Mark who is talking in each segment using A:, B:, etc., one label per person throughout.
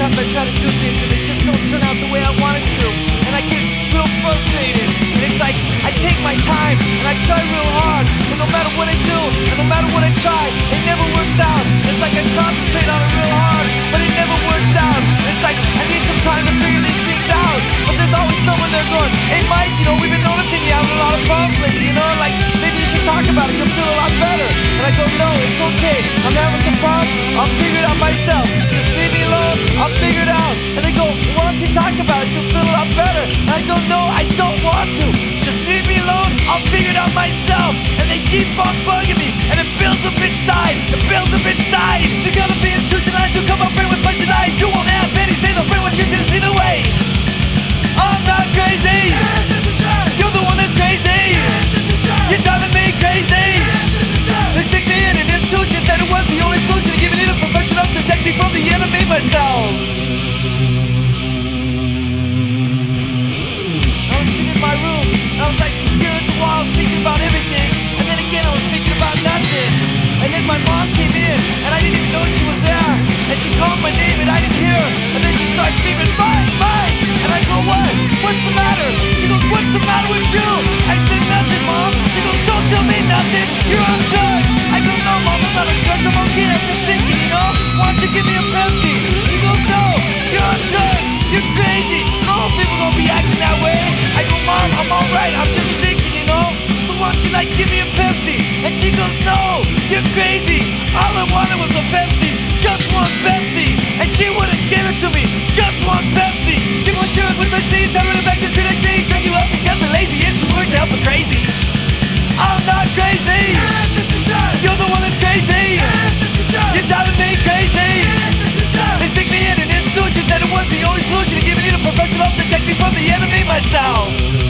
A: sometimes I try to do things and they just don't turn out the way I want it to. And I get real frustrated. And it's like I take my time and I try real hard. But no matter what I do and no matter what I try, it never works out. It's like I concentrate on it real hard, but it never works out. It's like I need some time to figure these things out. But there's always someone there going, hey Mike, we've been noticing you having a lot of problems lately, like maybe you should talk about it, you'll feel a lot better. And I go, no, it's okay, I'm having some problems, I'll figure it out myself. Just leave me alone, I'll figure it out. And they go, well, why don't you talk about it, you'll feel a lot better. And I go, no, I don't want to. Just leave me alone, I'll figure it out myself. And they keep on bugging me, and it builds up inside, it builds up inside. You gotta be institutionalized, you come up here with bunch of lies. You won't have any say, they'll bring what you didn't see the way. I'm not crazy, you're the one that's crazy. You're driving me crazy. They stick me in an institution, said it was the only solution to give me the perfection of protect me from the enemy myself. I was sitting in my room, and I was like staring at the walls, thinking about everything. And then again I was thinking about nothing. And then my mom came in, and I didn't even know she was there. And she called my name and I didn't hear her. And then she starts screaming, Mike, Mike. And I go, what? What's the matter? She goes, what's the matter with you? I said, nothing, Mom. She goes, don't tell me nothing. You're on drugs. I go, no, Mom, I'm not on drugs. I'm okay. I'm just thinking, why don't you give me a Pepsi? She goes, no, you're on drugs. You're crazy. No, people don't be acting that way. I go, Mom, I'm alright. I'm just thinking, So why don't you, give me a Pepsi? And she goes, no, you're crazy. All I wanted was a Pepsi. Just one Pepsi. And she wouldn't give it to me. Just one Pepsi. Give one cheering with the seeds. Turn it back to the thing. Drag you up because the lazy is who worked to help the crazy. I'm not crazy. You're the one that's crazy. You're driving me crazy. They stick me in an institution, said it was the only solution to give me the perfection of protect me from the enemy myself.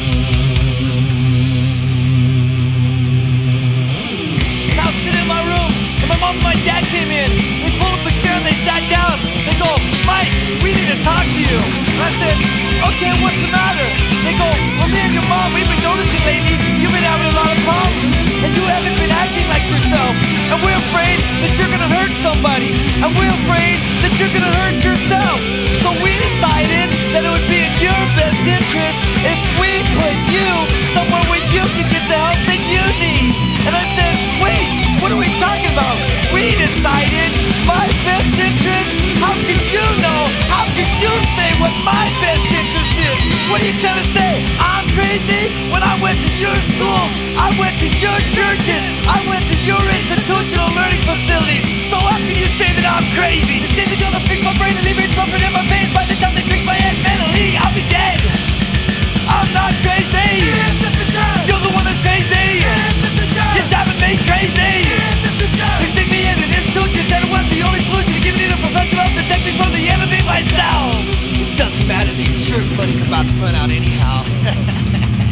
A: And I was sitting in my room, and my mom and my dad came in. They pulled up a chair and they sat down. They go, Mike, we need to talk to you. And I said, okay, what's the matter? They go, well, me and your mom, we've been noticing lately you've been having a lot of problems. And you haven't been acting like yourself. And we're afraid that you're gonna hurt somebody. And we're afraid that you're gonna hurt yourself. So we decided that it would be in your best interest if we put you somewhere where you can get the help that you need. And I said, wait, what are we talking about? We decided my best interest? How can you know? How can you say what my best interest is? What are you trying to say? I'm crazy? When I went to your schools, I went to your churches, I went to your institutional learning facilities. So how can you say that I'm crazy? They say they're gonna fix my brain and leave it suffering in my pain. By the time they fix my head mentally, I'll be dead. I'm not crazy. You're the one that's crazy. You're driving me crazy. They stick me in an institution, said it was the only solution to give me the professional help to protect me from the enemy myself. It doesn't matter, the insurance money's about to run out anyhow.